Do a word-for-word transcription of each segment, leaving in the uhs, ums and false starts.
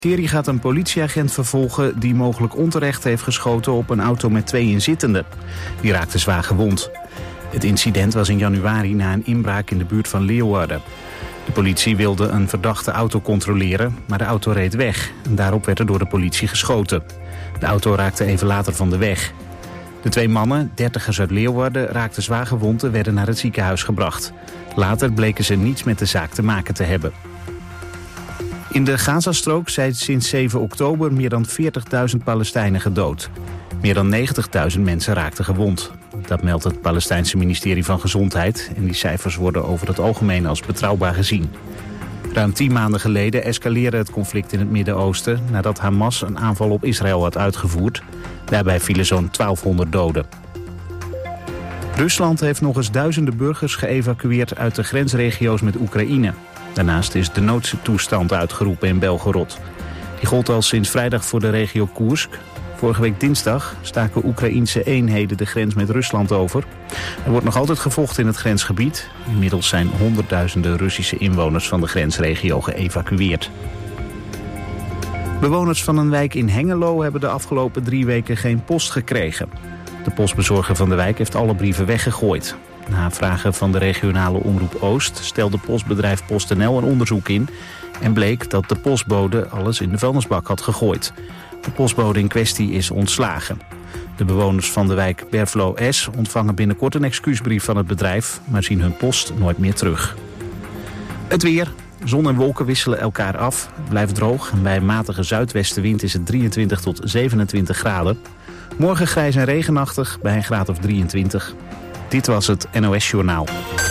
Thierry gaat een politieagent vervolgen die mogelijk onterecht heeft geschoten op een auto met twee inzittenden. Die raakte zwaar gewond. Het incident was in januari na een inbraak in de buurt van Leeuwarden. De politie wilde een verdachte auto controleren, maar de auto reed weg. En daarop werd er door de politie geschoten. De auto raakte even later van de weg. De twee mannen, dertigers uit Leeuwarden, raakten zwaar gewond en werden naar het ziekenhuis gebracht. Later bleken ze niets met de zaak te maken te hebben. In de Gazastrook zijn sinds zeven oktober meer dan veertigduizend Palestijnen gedood. Meer dan negentigduizend mensen raakten gewond. Dat meldt het Palestijnse ministerie van Gezondheid en die cijfers worden over het algemeen als betrouwbaar gezien. Ruim tien maanden geleden escaleerde het conflict in het Midden-Oosten nadat Hamas een aanval op Israël had uitgevoerd. Daarbij vielen zo'n twaalfhonderd doden. Rusland heeft nog eens duizenden burgers geëvacueerd uit de grensregio's met Oekraïne. Daarnaast is de noodtoestand uitgeroepen in Belgorod. Die gold al sinds vrijdag voor de regio Koersk. Vorige week dinsdag staken Oekraïense eenheden de grens met Rusland over. Er wordt nog altijd gevochten in het grensgebied. Inmiddels zijn honderdduizenden Russische inwoners van de grensregio geëvacueerd. Bewoners van een wijk in Hengelo hebben de afgelopen drie weken geen post gekregen. De postbezorger van de wijk heeft alle brieven weggegooid. Na vragen van de regionale omroep Oost stelde postbedrijf PostNL een onderzoek in en bleek dat de postbode alles in de vuilnisbak had gegooid. De postbode in kwestie is ontslagen. De bewoners van de wijk Berflo S ontvangen binnenkort een excuusbrief van het bedrijf, maar zien hun post nooit meer terug. Het weer. Zon en wolken wisselen elkaar af. Het blijft droog en bij een matige zuidwestenwind is het drieëntwintig tot zevenentwintig graden. Morgen grijs en regenachtig bij een graad of drieëntwintig. Dit was het N O S Journaal.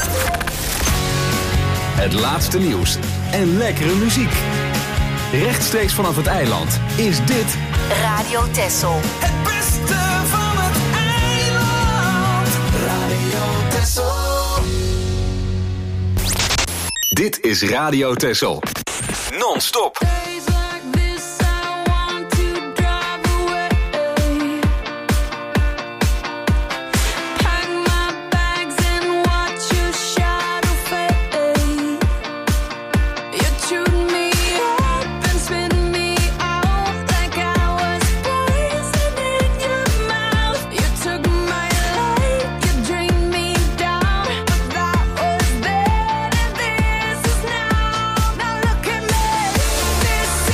Het laatste nieuws en lekkere muziek. Rechtstreeks vanaf het eiland is dit Radio Texel. Het beste van het eiland. Radio Texel. Dit is Radio Texel. Non-stop. This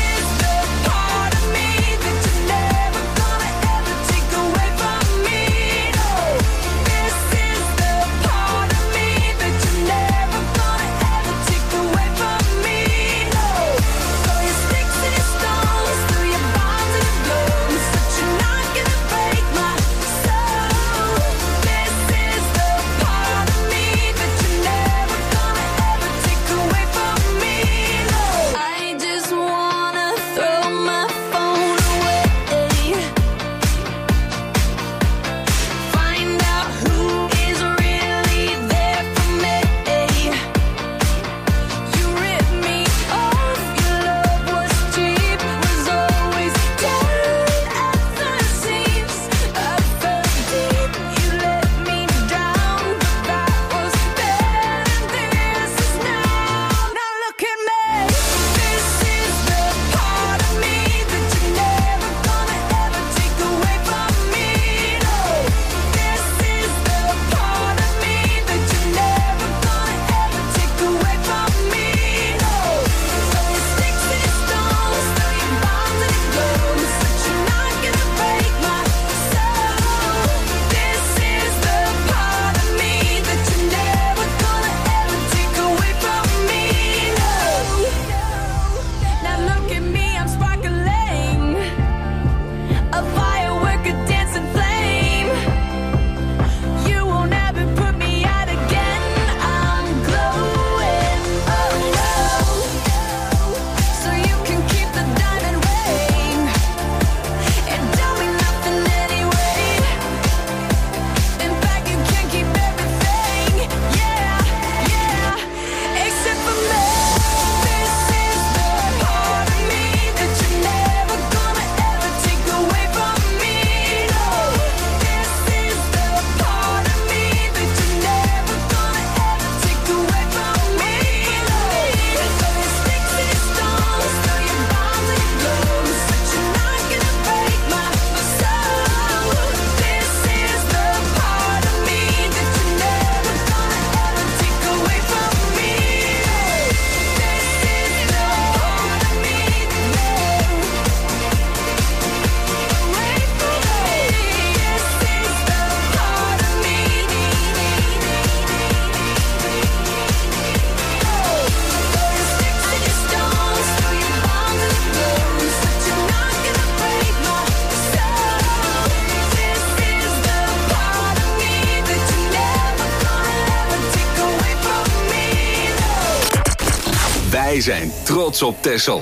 Wij zijn trots op Texel.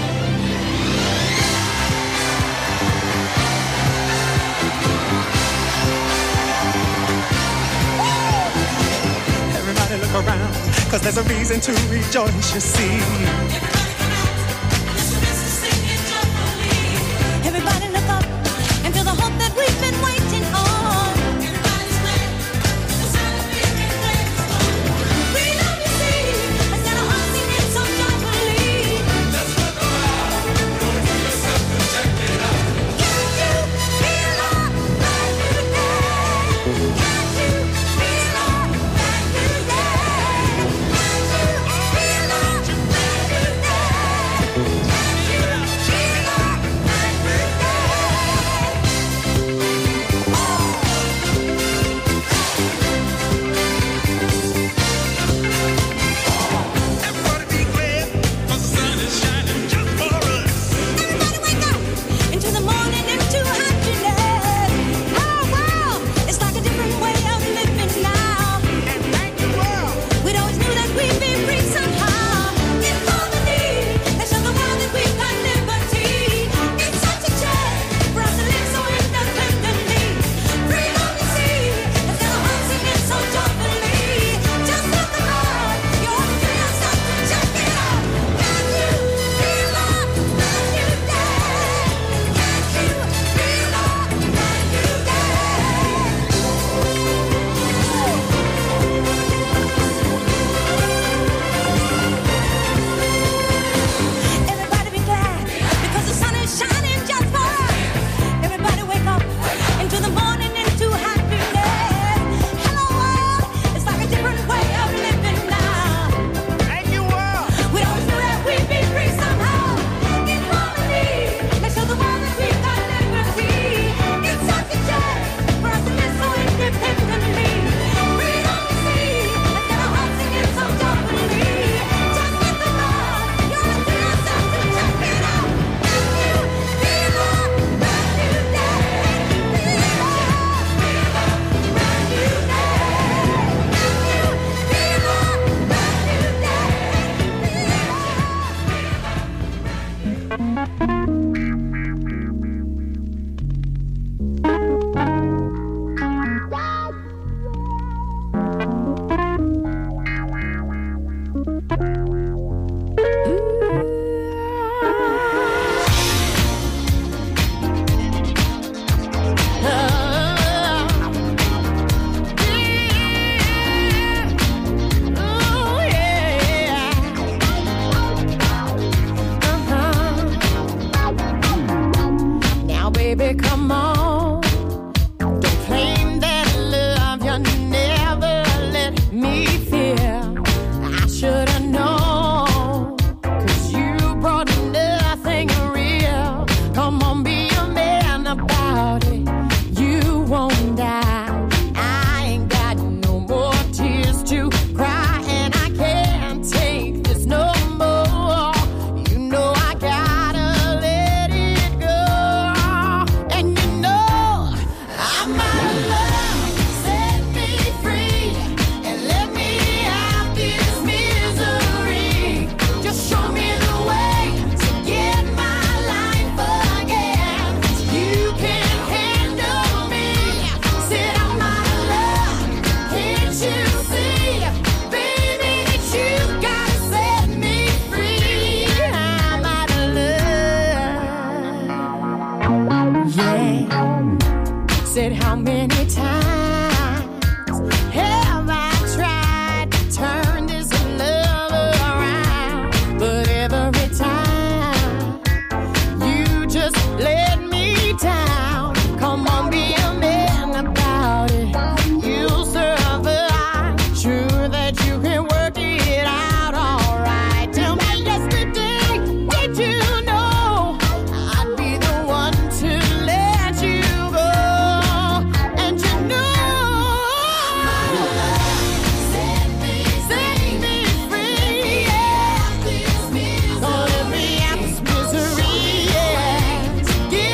Everybody look around, 'cause there's a reason to rejoice, you see. Everybody look up and feel the hope that we've been waiting on. Everybody's glad, the sound of being glad. Freedom, you see, has got a heart singing so joyfully. Let's look around, don't give yourself to check it out. Can't you feel our brand new day? Can't you feel our brand new day? Can't you feel our brand new day? Can't you feel our brand new day? Everybody be glad, 'cause the sun is shining just for us. Everybody wake up into the morning, into happiness. Our world is like a different way of living now. And thank you, world. We always knew that we'd be free somehow. It's harmony, let's show the world that we've got liberty. It's such a chance for us to live so independently. Freedom, you see, has got a heart singing so joyfully. Just look around, you ought to feel yourself to check it out. Can't you feel our brand new day? Can't you feel our brand new Everybody be glad, because the sun is shining just for us. Everybody wake up into the morning, into happiness. Hello world, it's like a different way of living now. Thank you, world. We always knew that we'd be free somehow. It's harmony, let's show the world that we've got liberty. It's such a chance for us to live so independently. Freedom, you see, has got a heart singing so joyfully. Just look around, you ought to feel yourself to check it out. Can't you feel our brand new day? Feel our, feel our brand new day. Can't you feel our brand new day? Now, baby, come on. Don't claim that love you never let me feel. I should have known, 'cause you brought nothing real. Come on, be a man about it. You won't die. I ain't got no more tears to cry, and I can't take this no more. You know I gotta let it go. And you know I'm out of love. Set me free and let me out this misery. Just show me the way to get my life again. You can handle me. Said I'm out of love. Can't you see, baby, that you gotta set me free? I'm out of love. Yeah. Said how many times have I tried to turn this love around? But every time you just let me down. Come on, be a man about it. You'll survive. Sure that you can work it out all right. Tell me yesterday, did you know I'd be the one to let you go? And you know set me, set me free, yeah. Gonna let me out this misery, yeah.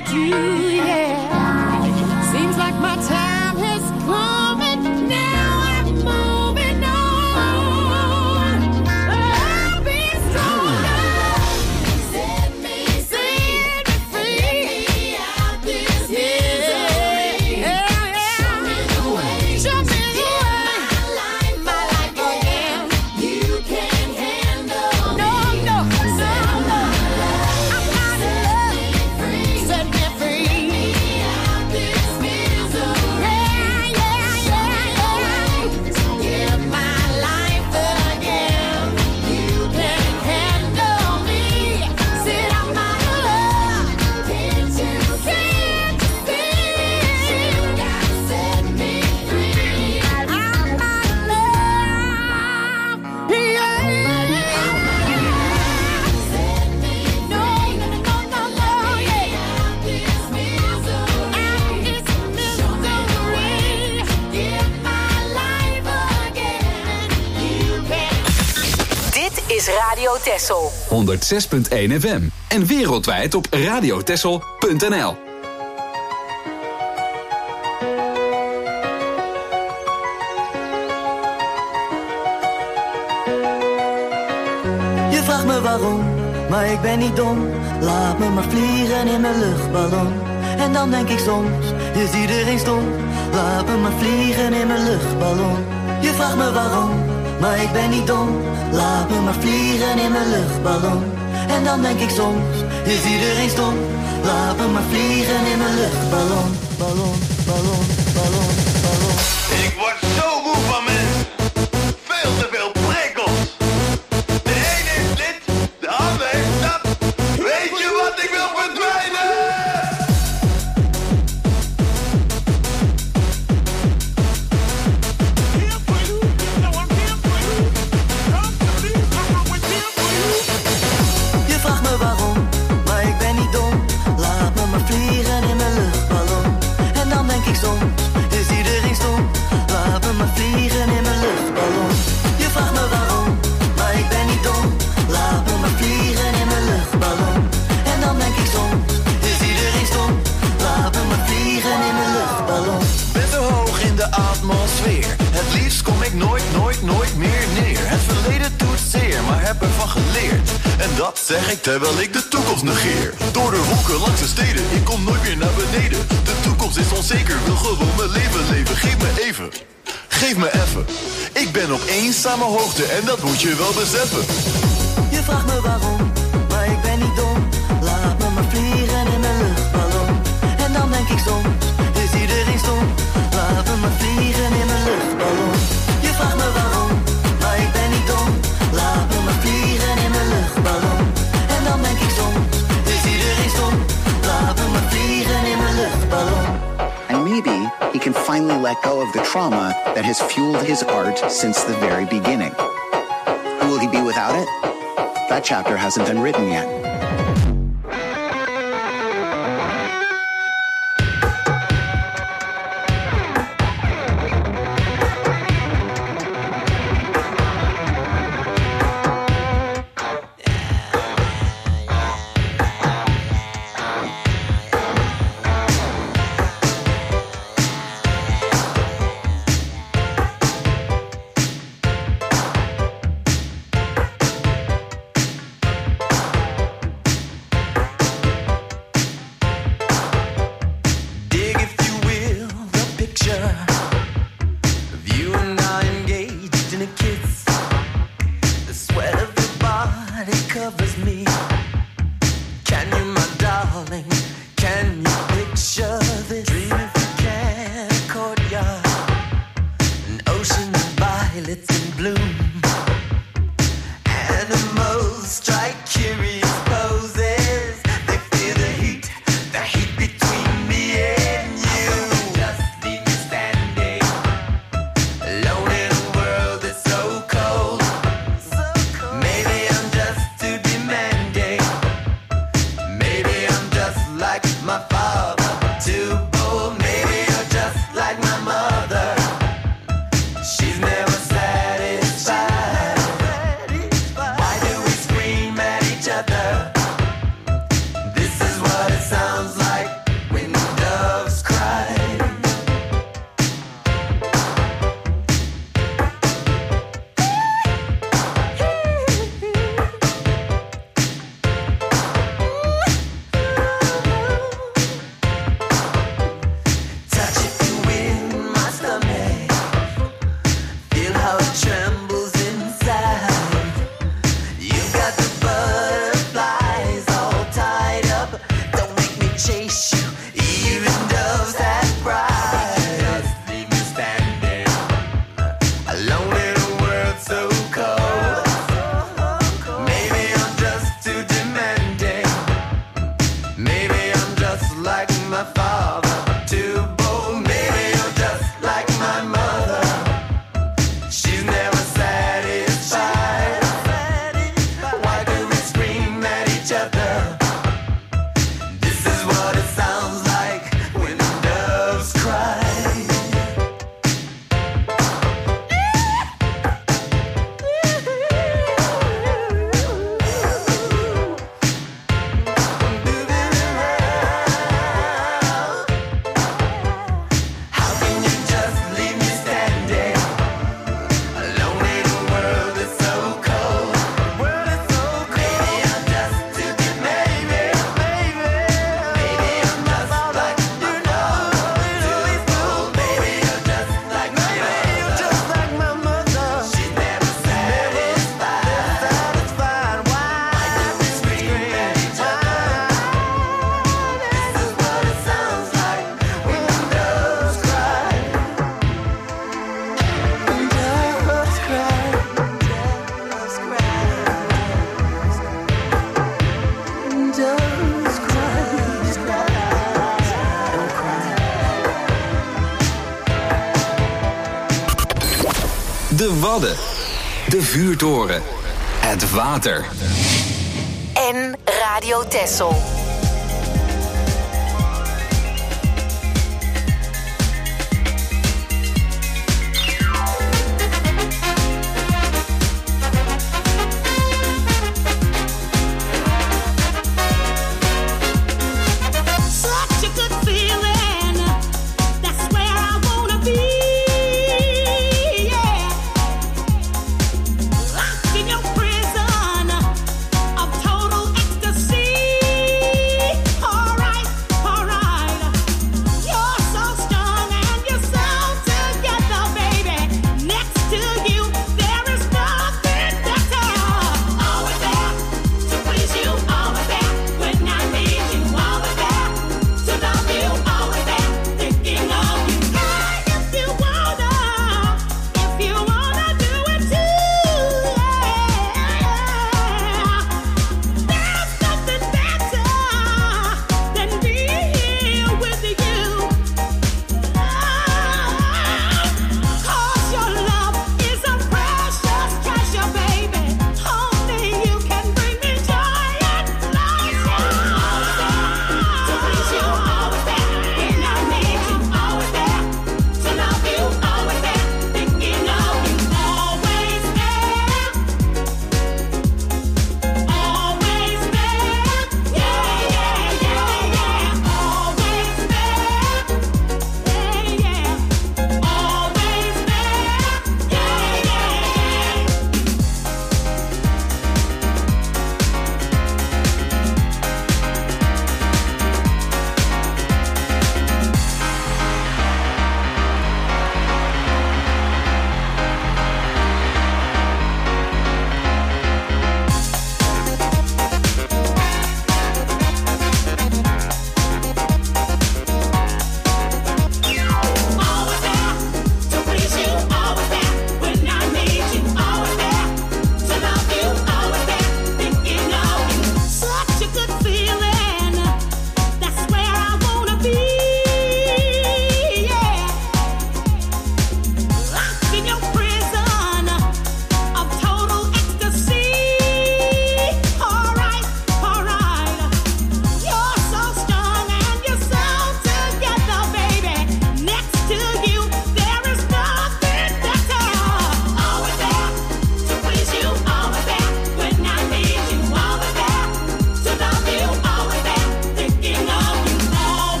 need you, yeah. Seems like my time has come and now I'm moving on. I'll be stronger. Set me, set me free. Get me out this misery. Yeah, yeah. Show me the way. Show me the way. My life, my life again. You can't handle no, me. No, no, no, no. I'm out of love. Set me free. Get me out this misery. Yeah, yeah, yeah, yeah. Give my life again. You can't handle me. Said I'm out of love. Can't you see? Can't you see? You gotta set me free. I'm out of love. Yeah. Set me free. No, no, no, no, no, yeah. Out this misery. Out this misery. Give my life again. You can't. Dit is Radio Texel. honderd zes punt één F M. En wereldwijd op radiotessel punt n l. Je vraagt me waarom, maar ik ben niet dom. Laat me maar vliegen in mijn luchtballon. En dan denk ik soms, is iedereen stom. Laat me maar vliegen in mijn luchtballon. Je vraagt me waarom, maar ik ben niet dom. Laat me maar vliegen in mijn luchtballon. En dan denk ik soms, is iedereen stom. Laat me maar vliegen in mijn luchtballon. Ballon, ballon, ballon, ballon. Ik word zo moe van mensen. Veel te veel prikkels. De een heeft dit, de ander heeft dat. Weet je wat, ik wil verdwijnen? Je vraagt me waarom, maar ik ben niet dom. Laat me maar vliegen in mijn luchtballon. En dan denk ik soms, is iedereen stom. Laat me maar vliegen in mijn luchtballon. Je vraagt me waarom, maar ik ben niet dom. Laat me maar vliegen in mijn luchtballon. En dan denk ik soms, is iedereen stom. Laat me maar vliegen in mijn luchtballon. Ben zo hoog in de atmosfeer. Het liefst kom ik nooit, nooit, nooit meer neer. Het verleden doet zeer, maar heb ervan geleerd. En dat zeg ik terwijl ik de toekomst negeer. Door de wolken langs de steden, ik kom nooit meer naar beneden. De toekomst is onzeker, wil gewoon mijn leven leven. Geef me even, geef me even. Ik ben op eenzame hoogte en dat moet je wel beseffen. Je vraagt me waarom, maar ik ben niet dom. Laat me maar vliegen in mijn luchtballon. En dan denk ik soms, is iedereen stom. Laat me maar vliegen in mijn luchtballon. Je vraagt me waarom, maar ik ben niet dom. Laat me maar vliegen in mijn luchtballon. En dan denk ik soms, is iedereen stom. Laat me maar vliegen in mijn luchtballon. And maybe he can finally let go of the trauma that has fueled his art since the very beginning. Who will he be without it? That chapter hasn't been written yet. how it trembles inside. You got the butterflies all tied up. Don't make me chase you, even doves that cry. Just leave me standing alone in a world so cold. Maybe I'm just too demanding. Maybe I'm just like my father, too bold. Maybe I'm just like my mother. She's never satisfied. Why do we scream at each other? This is what it sounds like when doves cry. How can you just leave me standing alone in a world that's so cold? World is so cold. Maybe I'm just too good. Maybe, maybe, maybe I'm just like you know, too bold. Maybe you're just like my mother. Just like my mother. She's never satisfied. Satisfied. Why do we scream at each other? This is what it sounds like when doves cry. Doves cry. Doves cry. Doves cry. Don't cry. De Wadden. De vuurtoren. Het water. En Radio Texel. Such a good feeling. That's where I wanna be. Yeah. Locked in your prison of total ecstasy.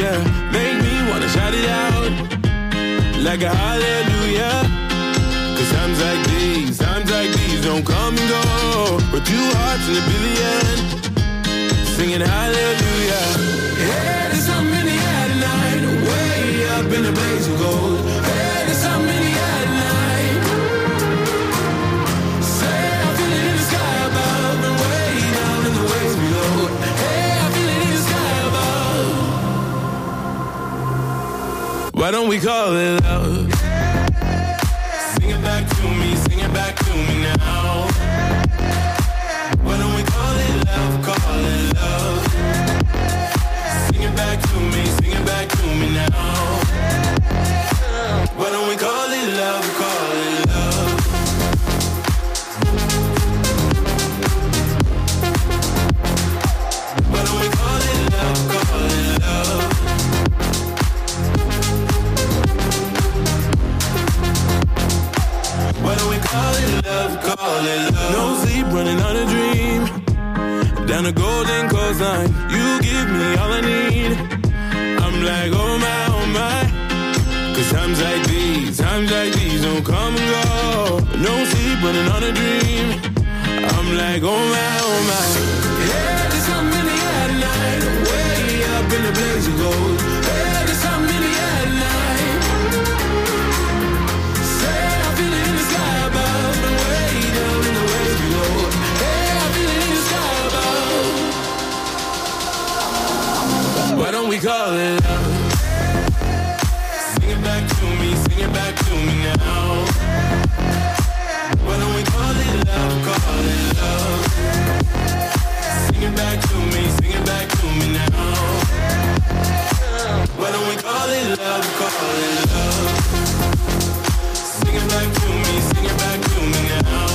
yeah. Make me wanna shout it out like a hallelujah. Cause times like these, times like these don't come and go. We're two hearts in a billion, singing hallelujah. Hey, there's something in the air tonight, way up in the blaze of gold. Hey, there's something in the air tonight. Say I feel it in the sky above and way down in the waves below. Hey, I feel it in the sky above. Why don't we call it love? Sing it back to me, sing it back to me now. Why don't we call it love, call it love? Sing it back to me, sing it back to me now. Why don't we call it love, call it love? Why don't we call it love, call it love? Why don't we call it love, call it love? No sleep, running on a dream. Down the golden coastline, you give me all I need. I'm like, oh my, oh my. Cause times like these, times like these don't come and go. No sleep, running on a dream. I'm like, oh my, oh my. Yeah, there's something in the air tonight, way up in the blaze of gold. Yeah, there's something in the air tonight. Say I feel it in the sky above and way down in the waves below. Hey, I feel it in the sky above. Why don't we call it love? Sing it back to me, sing it back to me now. Why don't we call it love, call it love? Sing it back to me, sing it back to me now. Why don't we call it love, call it love? Sing it back to me, sing it back to me now.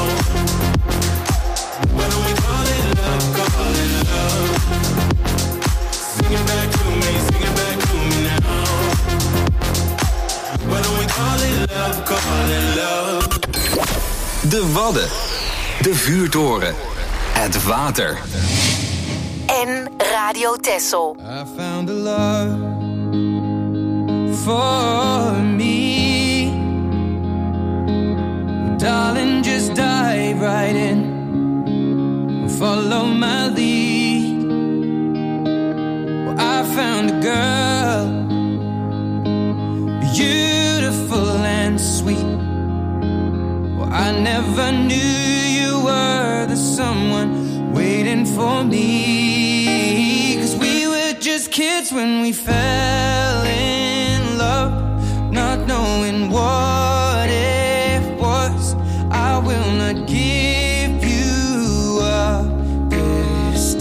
Why don't we call it love, call it love? Sing it back to me, sing it back to me now. Why don't we call it love, call it love? De Wadden, de vuurtoren, het water. En Radio Texel. I found a love for me. Darling, just dive right in. Follow my lead. Well, I found a girl, beautiful and sweet. Well, I never knew you were the someone waiting for me. Cause we were just kids when we fell in love, not knowing what it was. I will not give you up this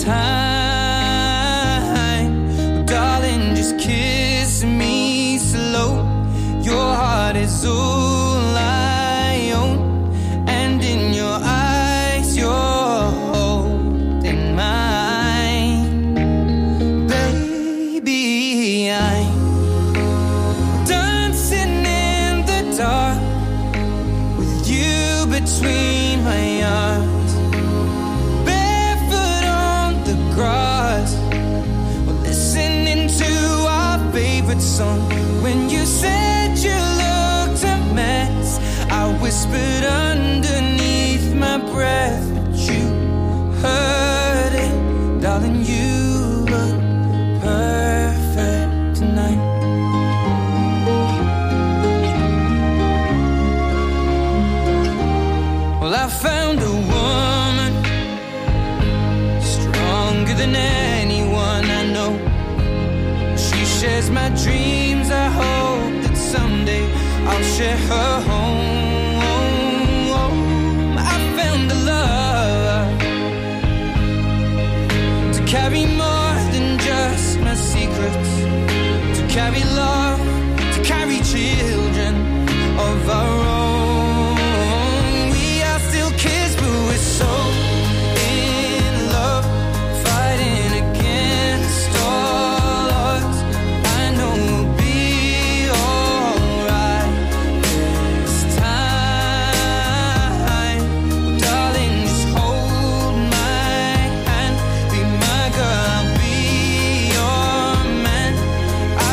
time. Well, darling, just kiss me slow. Your heart is all I own, and in your eyes you're holding mine. Baby, I'm dancing in the dark with you between my arms, barefoot on the grass, we're listening to our favorite song. When you said you looked a mess, I whispered underneath my breath, but you heard it. Darling, you look perfect tonight. Well, I found a woman stronger than anyone I know. She shares my dreams. I hope that someday I'll share her home. I found a love to carry more than just my secrets, to carry love, to carry children of our own. We are still kids, but we're so in love, fighting against all odds. I know we'll be alright this time. Well, darling, just hold my hand, be my girl, I'll be your man. I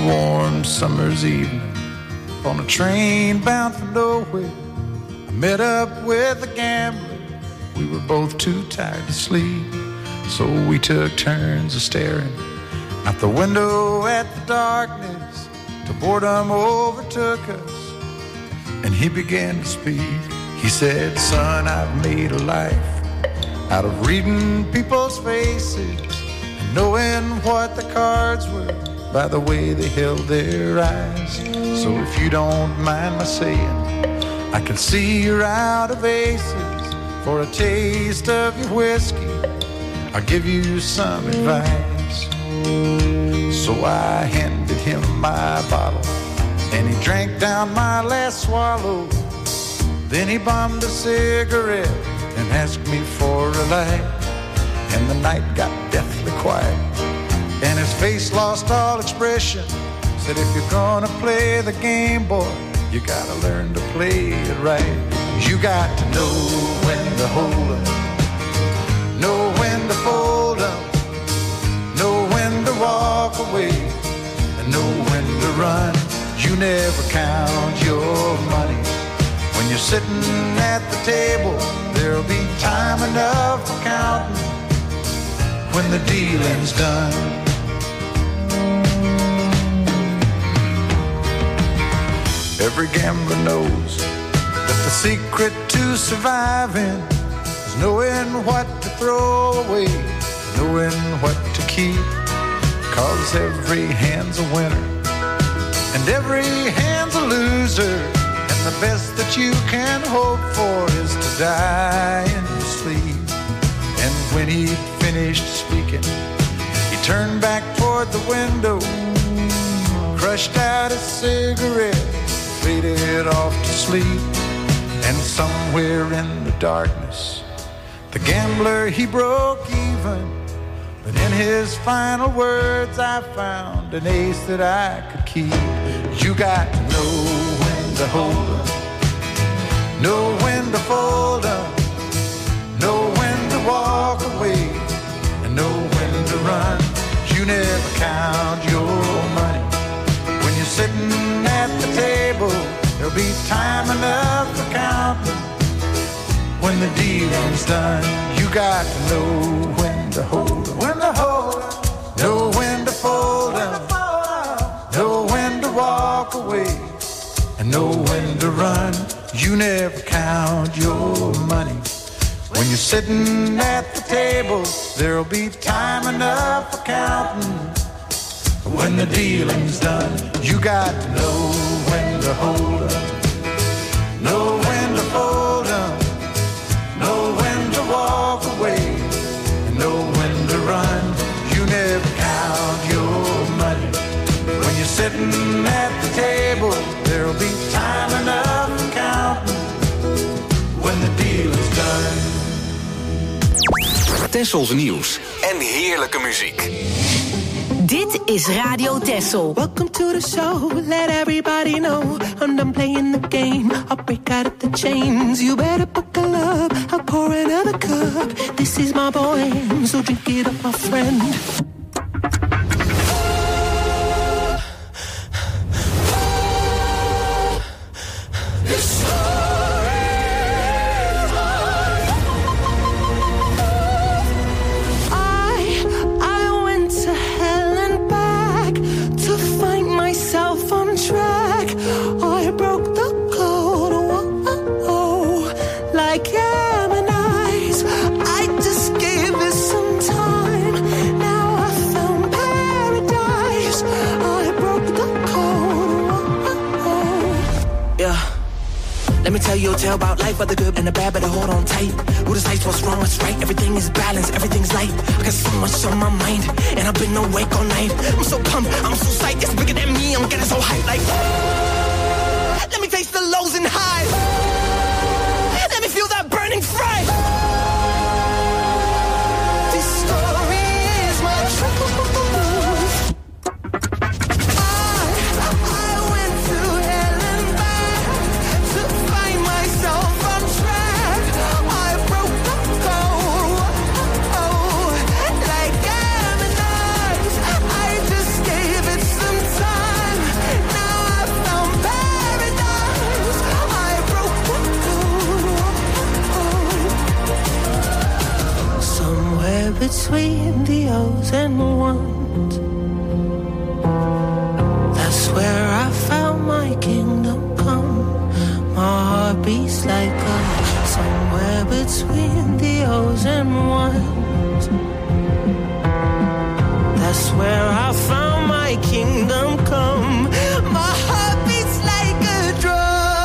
warm summer's evening, on a train bound for nowhere, I met up with a gambler. We were both too tired to sleep, so we took turns of staring out the window at the darkness till boredom overtook us, and he began to speak. He said, son, I've made a life out of reading people's faces and knowing what the cards were by the way they held their eyes. So if you don't mind my saying, I can see you're out of aces. For a taste of your whiskey, I'll give you some advice. So I handed him my bottle, and he drank down my last swallow. Then he bummed a cigarette and asked me for a light. And the night got deathly quiet, and his face lost all expression. Said, if you're gonna play the game, boy, you gotta learn to play it right. You got to know when to hold up, know when to fold up, know when to walk away, and know when to run. You never count your money when you're sitting at the table. There'll be time enough for counting when the dealing's done. Every gambler knows that the secret to surviving is knowing what to throw away, knowing what to keep. Cause every hand's a winner and every hand's a loser, and the best that you can hope for is to die in your sleep. And when he finished speaking, he turned back toward the window, crushed out his cigarette, faded off to sleep. And somewhere in the darkness, the gambler, he broke even. But in his final words, I found an ace that I could keep. You got to know when to hold up, know when to fold up, know when to walk away, and know when to run. You never count your money when you're sitting at the table. There'll be time enough for counting when the dealing's done. You got to know when to hold 'em, when to hold 'em, know when to fold 'em, know when to walk away, and know when to run. You never count your money when you're sitting at the table. There'll be time enough for counting when the dealing's done. You got to know when to hold 'em, know when to fold 'em, know when to walk away, and know when to run. You never count your money when you're sitting at the table. There'll be time enough for counting when the deal is done. Tessels nieuws en heerlijke muziek. Dit is Radio Tessel. Welcome to the show, let everybody know I'm done playing the game, I'll break out of the chains. You better buckle up, I'll pour another cup. This is my boy, so drink it up, my friend. Let me tell you a tale about life, but the good and the bad, better hold on tight. Who decides what's wrong, what's right? Everything is balanced, everything's light. I got so much on my mind, and I've been awake all night. I'm so pumped, I'm so psyched, it's bigger than me, I'm getting so hyped like, oh, let me taste the lows and highs. Let me feel that burning fry. This story is my truth. Like Gemini's, I just gave it some time. between the O's and the ones. That's where I found my kingdom come. My heart beats like a somewhere between the O's and ones. That's where I found my kingdom come. My heart beats like a drum.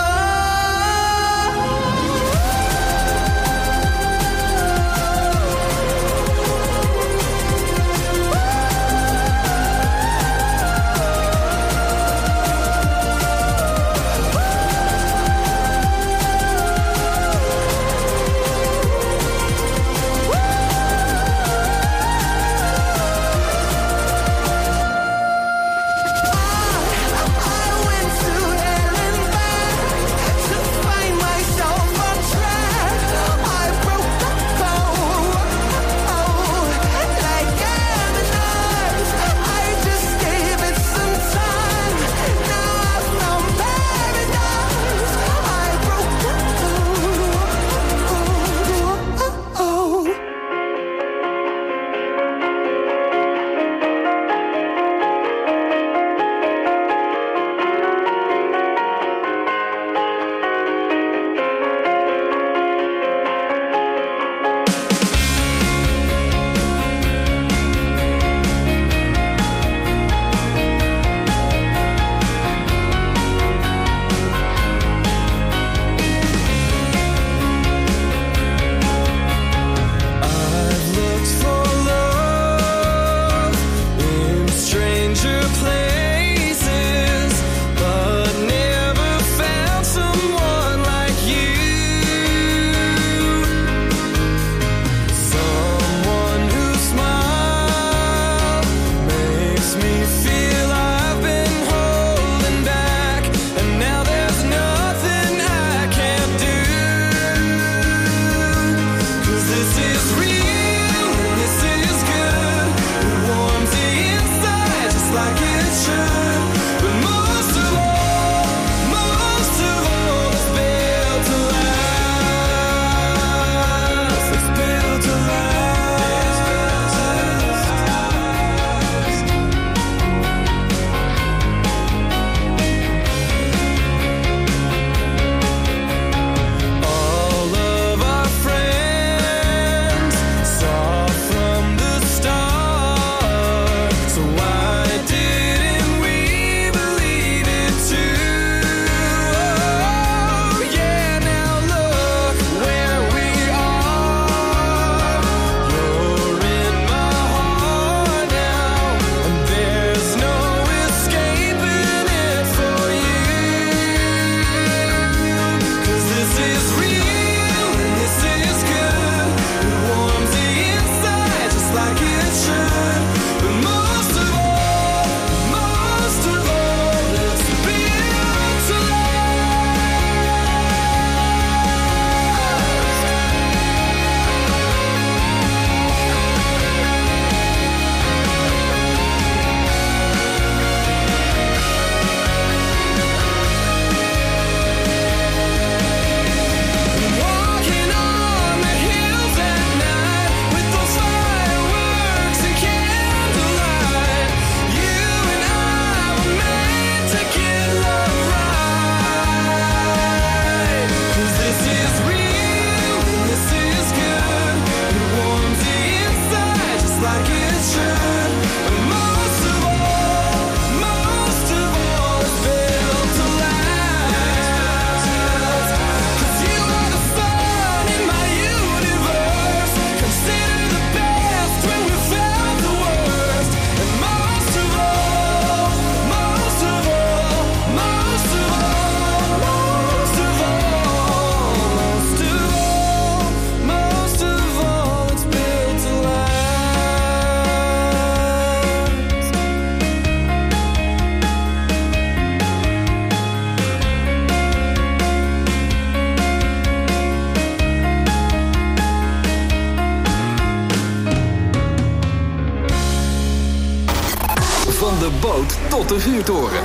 de boot tot de vuurtoren.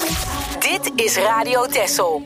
Dit is Radio Texel.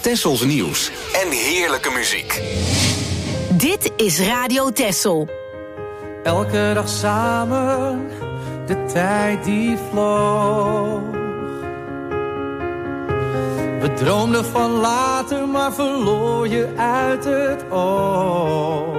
Tessels nieuws en heerlijke muziek. Dit is Radio Tessel. Elke dag samen, de tijd die vloog. We droomden van later, maar verloor je uit het oog.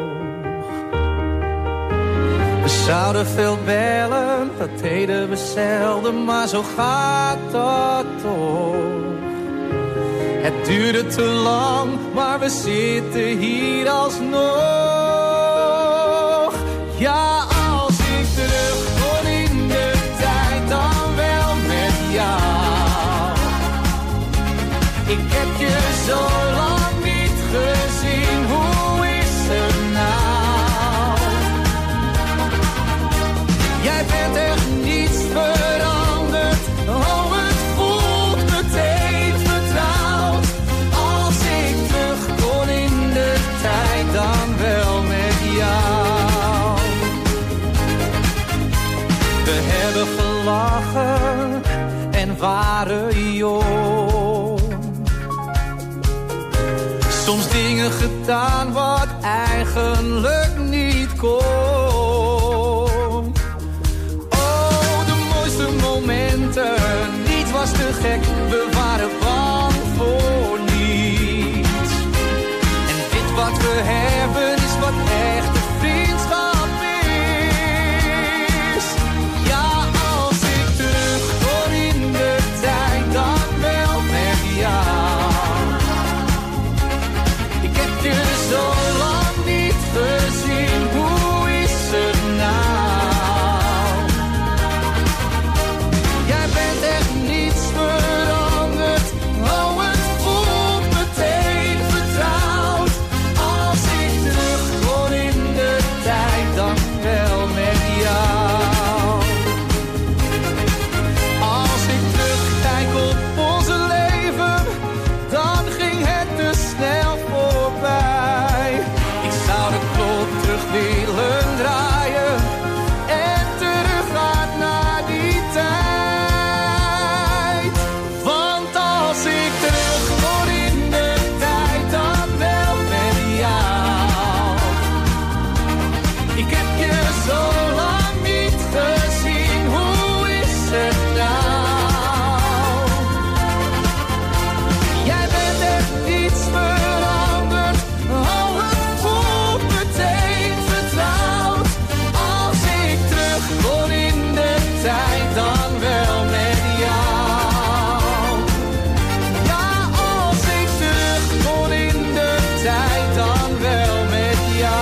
We zouden veel bellen, dat deden we zelden, maar zo gaat dat toch. Het duurde te lang, maar we zitten hier alsnog. Ja, als ik terug kon in de tijd, dan wel met jou. Ik heb je zo lang niet gezien, hoe is het nou? Jij bent echt niets veranderd, oh het voelt meteen vertrouwd. Als ik terug kon in de tijd, dan wel met jou. We hebben gelachen en waren jong. Soms dingen gedaan wat eigenlijk niet kon. Oh, de mooiste momenten, niets was te gek, we waren bang voor niets. En dit wat we hebben is wat echte vriendschap is. Ja, als ik terug kon in de tijd, dan wel met jou. Ik heb je zo lang niet gezien, hoe is het nou? Jij bent echt niets veranderd, oh het voelt meteen vertrouwd. Als ik terug kon in de tijd, dan wel met jou. Als ik terugkijk op onze leven, dan ging het te snel voorbij. Ik zou de klok terug willen draaien en teruggaan naar die tijd. Want als ik terug kon in de tijd, dan wel met jou. Ik heb je zo lang niet gezien, hoe is het nou? Jij bent echt niets veranderd, oh het voelt meteen vertrouwd. Als ik terug kon in de tijd, dan wel met jou. Ja, als ik terug kon in de tijd, dan wel met jou.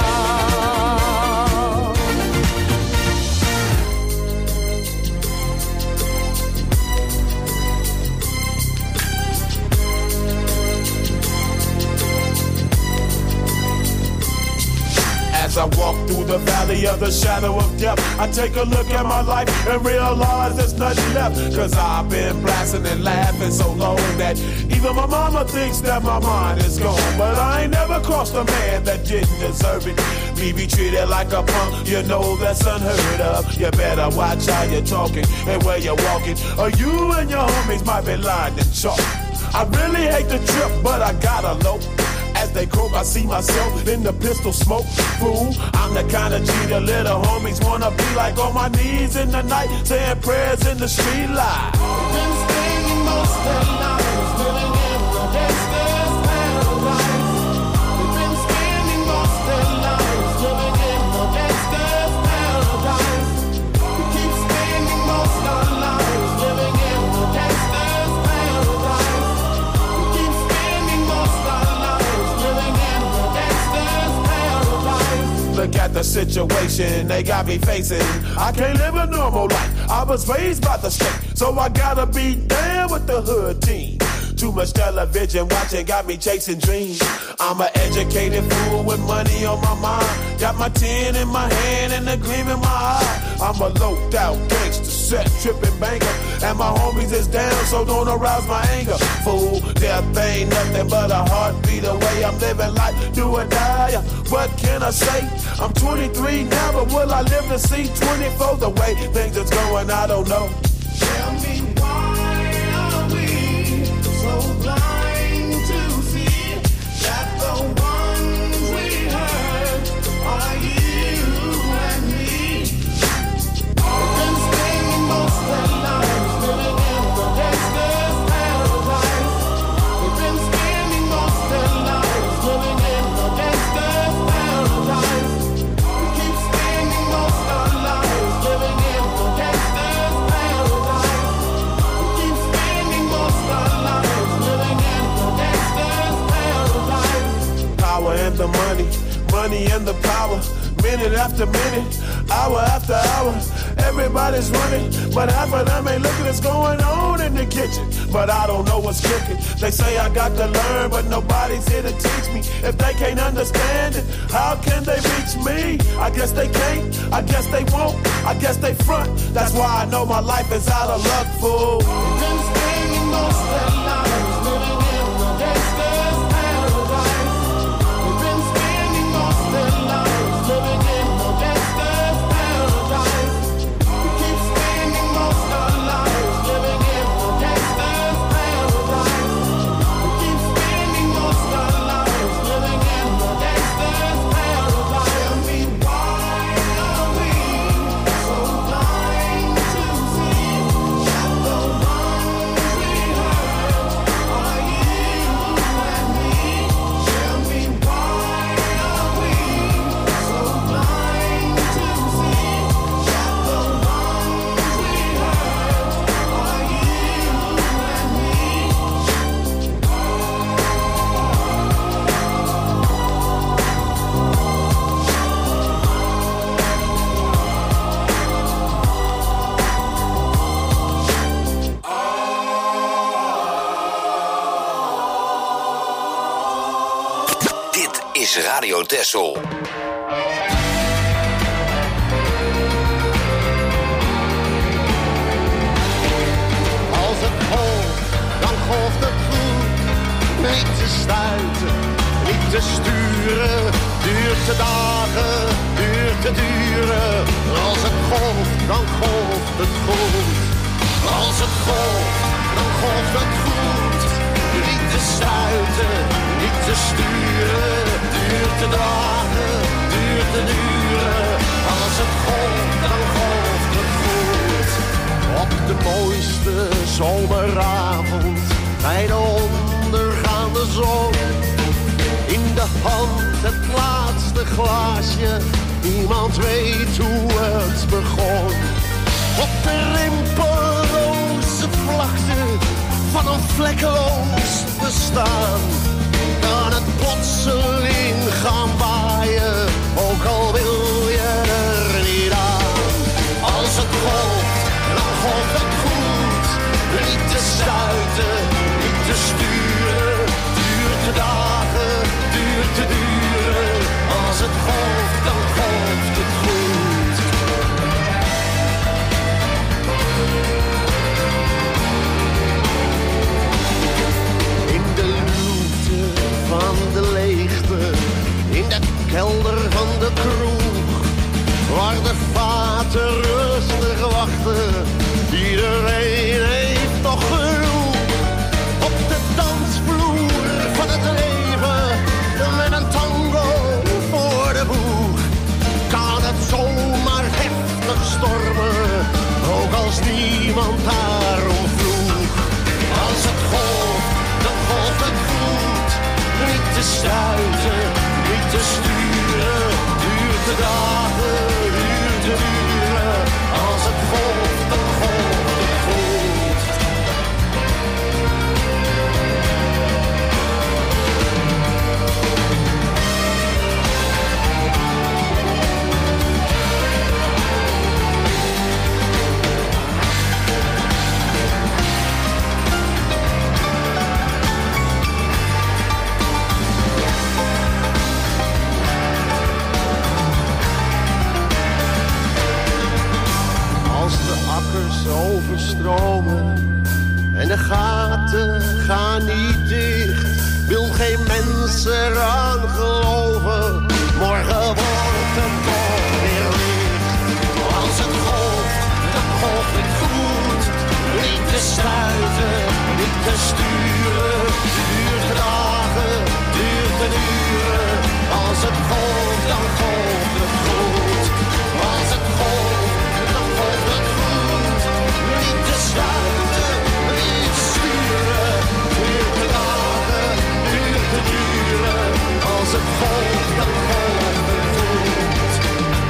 As I walk through the valley of the shadow of death, I take a look at my life and realize there's nothing left. Cause I've been blasting and laughing so long that even my mama thinks that my mind is gone. But I ain't never crossed a man that didn't deserve it. Me be treated like a punk, you know that's unheard of. You better watch how you're talking and where you're walking, or you and your homies might be lying in chalk. I really hate the trip, but I gotta low. As they croak, I see myself in the pistol smoke. Fool, I'm the kind of G the little homies wanna be like, on my knees in the night, saying prayers in the street light. Been spending most of their lives living in the gangster's paradise. We've been spending most of their lives living in the gangster's paradise. We keep spending most of our lives living in the gangster's paradise. We keep spending most of our lives living in the gangster's paradise. Look at the situation they got me facing. I can't live a normal life. I was raised by the state, so I gotta be down with the hood team. Too much television watching got me chasing dreams. I'm an educated fool with money on my mind. Got my tin in my hand and a gleam in my eye. I'm a loped out gangster, set tripping banker, and my homies is down, so don't arouse my anger. Fool, death ain't nothing but a heartbeat away. I'm living life, do or die. What can I say? I'm twenty-three now, but will I live to see twenty-four? The way things is going, I don't know. Tell me why are we so blind to see money and the power. Minute after minute, hour after hour, everybody's running, but half of them ain't looking what's going on in the kitchen. But I don't know what's cooking. They say I got to learn, but nobody's here to teach me. If they can't understand it, how can they reach me? I guess they can't, I guess they won't, I guess they front. That's why I know my life is out of luck, fool. Been spending most of their lives living in the gangster's paradise. They've been spending most of their lives living in the gangster's paradise. We keep spending most of our lives living in the gangster's paradise. We keep spending most of our lives living in the gangster's paradise. Tell me why are we so blind to see that the ones we hurt are you and me? Tell me why are we so blind to see that the ones we hurt are you and me? Dit is Radio Texel. Als het golft, dan golft het goed. Niet te stuiten, niet te sturen. Duurt te dagen, duurt te duren. Als het golft, dan golft het goed. Als het golft, dan golft het goed. Niet te stuiten, niet te sturen. Duurt te dagen, duurt te duren. Als het golft, dan golft het goed. Op de mooiste zomeravond, bij de ondergaande zon. In de hand het laatste glaasje, niemand weet hoe het begon. Op de rimpelloze vlakte van een vlekkeloos bestaan, kan het plotseling gaan waaien, ook al wil je er niet aan. Als het golft, dan golft het goed. Niet te stuiten, niet te sturen. Duurt te dagen, duurt te duren. Als het golft, dan golft het goed. In de luwte van de leegte, in de kelder van de kroeg, waar de vaten rustig wachten, iedereen heeft nog genoeg. Op de dansvloer van het leven, met een tango voor de boeg, kan het zomaar heftig stormen, ook als niemand daarom vroeg. Als het golft, dan golft het goed. Niet te stuiten, niet te sturen. Duurt de dagen, duurt te duren. Als het golft, dan golft het goed. Als de akkers overstromen en de gaten gaan niet dicht, wil geen mens eraan geloven, morgen wordt het toch weer licht. Als het golft, dan golft het goed. Niet te stuiten, niet te sturen. Duurt te dagen, duurt te duren. Als het golft, dan golft het goed. Als het golft, dan golft het goed. Niet te stuiten, niet te sturen. Duurt te dagen, duurt te duren. Als het golft, dan golft het goed.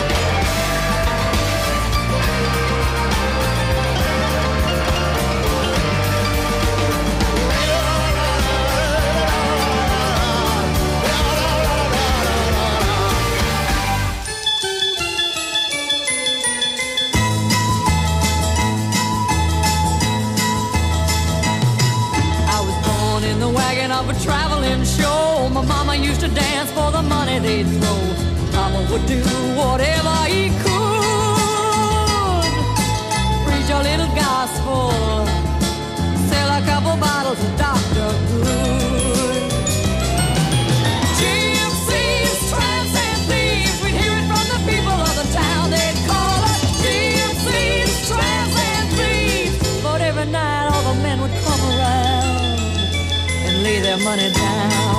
of a traveling show. My mama used to dance for the money they'd throw. Papa would do whatever he could. Preach a little gospel, sell a couple bottles of Doctor Good. Gypsies, tramps, and thieves, we'd hear it from the people of the town. They'd call us gypsies, tramps, and thieves. But every night all the men would come around and lay their money down.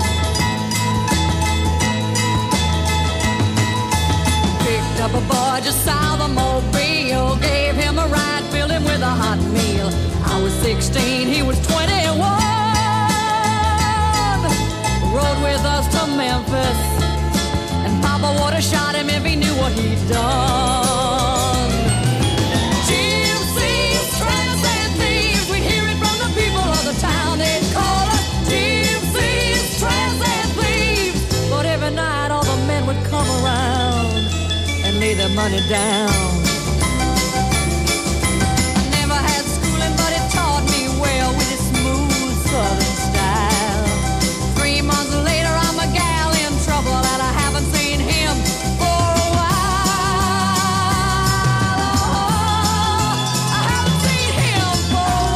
Picked up a boy just south of Mobile, gave him a ride, filled him with a hot meal. I was sixteen, he was twenty-one. Rode with us to Memphis, and Papa would have shot him if he knew what he'd done. Gypsies, tramps, and thieves, we'd hear it from the people of the town. They'd call us gypsies, tramps, and thieves. But every night all the men would come around and lay their money down. I never had schooling, but it taught me well with its smooth southern style. Three months later, I'm a gal in trouble, and I haven't seen him for a while. Oh, I haven't seen him for a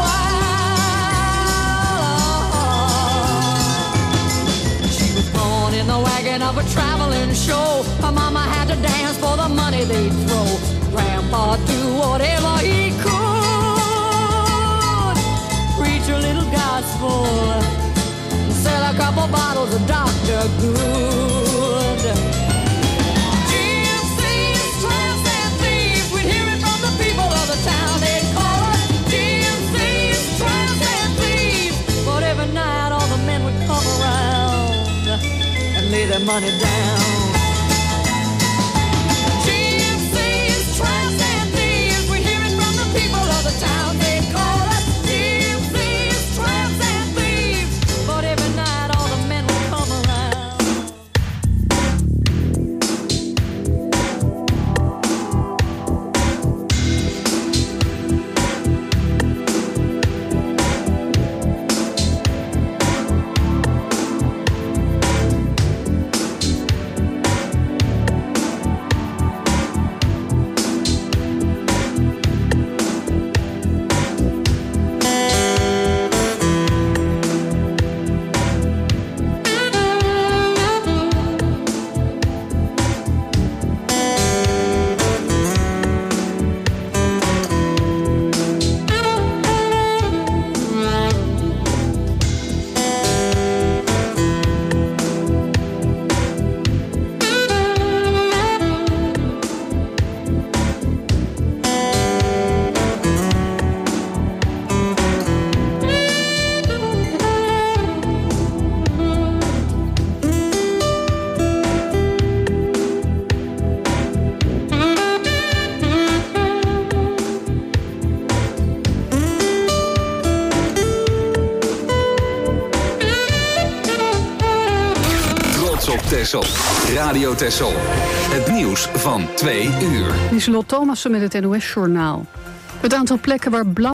while. She was born in the wagon of a traveling show. Her mama had to dance for the money they'd throw. Grandpa do whatever he could. Preach a little gospel, sell a couple bottles of Doctor Good. Gypsies, tramps, and thieves, we'd hear it from the people of the town. They'd call us gypsies, tramps, and thieves. But every night all the men would come around and lay their money down. Gypsies, tramps, and thieves, we hear it from the people of the town. They call us gypsies, tramps, and thieves. But every night all the men would come around. Texel. Radio Texel. Het nieuws van twee uur. Lieselot Thomassen met het N O S-journaal. Het aantal plekken waar blauw